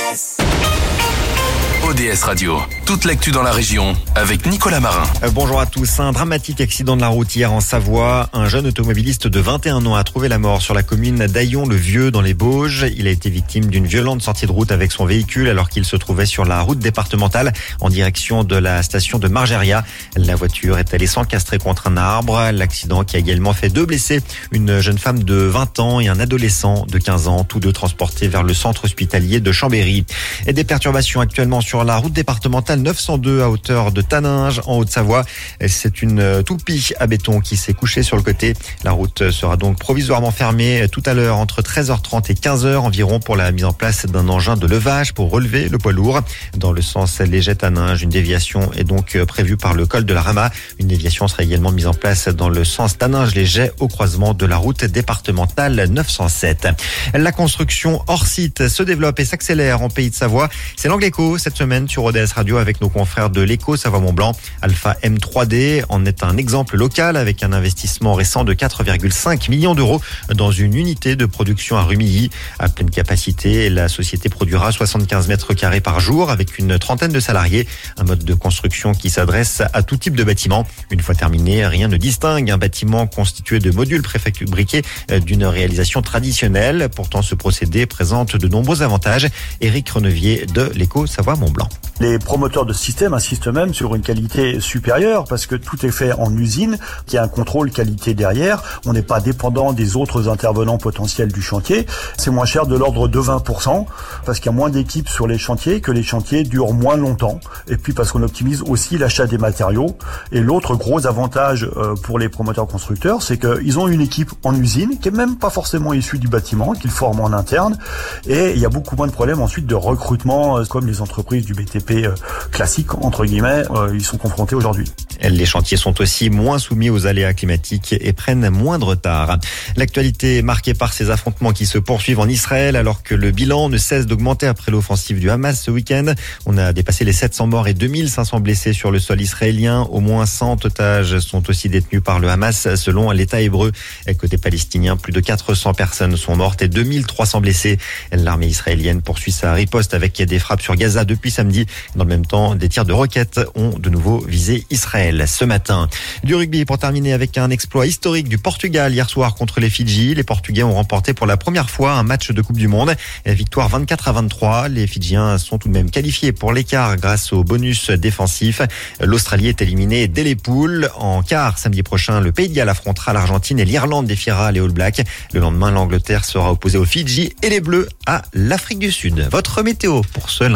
ODS Radio, toute l'actu dans la région avec Nicolas Marin. Bonjour à tous. Un dramatique accident de la route hier en Savoie. Un jeune automobiliste de 21 ans a trouvé la mort sur la commune d'Aillon-le-Vieux dans les Bauges. Il a été victime d'une violente sortie de route avec son véhicule alors qu'il se trouvait sur la route départementale en direction de la station de Margeria. La voiture est allée s'encastrer contre un arbre. L'accident qui a également fait 2 blessés, une jeune femme de 20 ans et un adolescent de 15 ans, tous deux transportés vers le centre hospitalier de Chambéry. Et des perturbations actuellement sur la route départementale 902 à hauteur de Taninges en Haute-Savoie. C'est une toupie à béton qui s'est couchée sur le côté. La route sera donc provisoirement fermée tout à l'heure entre 13h30 et 15h environ pour la mise en place d'un engin de levage pour relever le poids lourd. Dans le sens Léget-Taninges, une déviation est donc prévue par le col de la Rama. Une déviation sera également mise en place dans le sens Taninges-Léget au croisement de la route départementale 907. La construction hors site se développe et s'accélère en Pays de Savoie. C'est l'Angle Éco cette semaine sur ODS Radio avec nos confrères de l'Éco Savoie-Mont-Blanc. Alpha M3D en est un exemple local avec un investissement récent de 4,5 millions d'euros dans une unité de production à Rumilly. À pleine capacité, la société produira 75 mètres carrés par jour avec une trentaine de salariés. Un mode de construction qui s'adresse à tout type de bâtiment. Une fois terminé, rien ne distingue un bâtiment constitué de modules préfabriqués d'une réalisation traditionnelle. Pourtant, ce procédé présente de nombreux avantages. Éric Renevier de l'Éco Savoie-Mont-Blanc. Les promoteurs de système insistent même sur une qualité supérieure parce que tout est fait en usine, qu'il y a un contrôle qualité derrière. On n'est pas dépendant des autres intervenants potentiels du chantier. C'est moins cher de l'ordre de 20% parce qu'il y a moins d'équipes sur les chantiers, que les chantiers durent moins longtemps. Et puis parce qu'on optimise aussi l'achat des matériaux. Et l'autre gros avantage pour les promoteurs constructeurs, c'est qu'ils ont une équipe en usine qui est même pas forcément issue du bâtiment, qu'ils forment en interne. Et il y a beaucoup moins de problèmes ensuite de recrutement comme les entreprises du BTP classiques, entre guillemets, ils sont confrontés aujourd'hui. Les chantiers sont aussi moins soumis aux aléas climatiques et prennent moins de retard. L'actualité est marquée par ces affrontements qui se poursuivent en Israël alors que le bilan ne cesse d'augmenter après l'offensive du Hamas ce week-end. On a dépassé les 700 morts et 2500 blessés sur le sol israélien. Au moins 100 otages sont aussi détenus par le Hamas selon l'État hébreu. Côté palestinien, plus de 400 personnes sont mortes et 2300 blessés. L'armée israélienne poursuit sa riposte avec des frappes sur Gaza depuis samedi. Dans le même temps, des tirs de roquettes ont de nouveau visé Israël ce matin. Du rugby pour terminer avec un exploit historique du Portugal hier soir contre les Fidji. Les Portugais ont remporté pour la première fois un match de Coupe du Monde. Victoire 24-23. Les Fidjiens sont tout de même qualifiés pour l'écart grâce au bonus défensif. L'Australie est éliminée dès les poules. En quart, samedi prochain, le Pays de Galles affrontera l'Argentine et l'Irlande défiera les All Blacks. Le lendemain, l'Angleterre sera opposée aux Fidji et les Bleus à l'Afrique du Sud. Votre météo pour ce lundi.